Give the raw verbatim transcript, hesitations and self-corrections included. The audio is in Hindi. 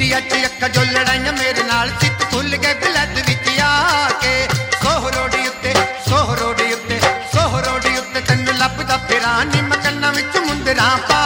अच अक्खा जो लड़ाइयां मेरे नाल चित भुल गए बिलद विच आके सोह रोडी उत्ते सोह रोडी उत्ते सोह रोडी उत्ते तैनूं लभदा फिरां नी मैं कन्नां विच मुंदरां पा